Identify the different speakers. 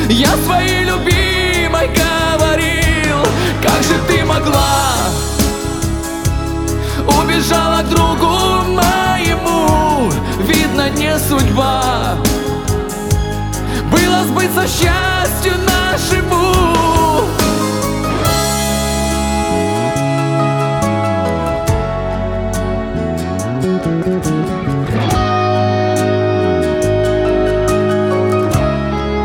Speaker 1: Я своей любимой говорил: как же ты могла? Убежала к другу моему, видно, не судьба было сбыться счастью нашему.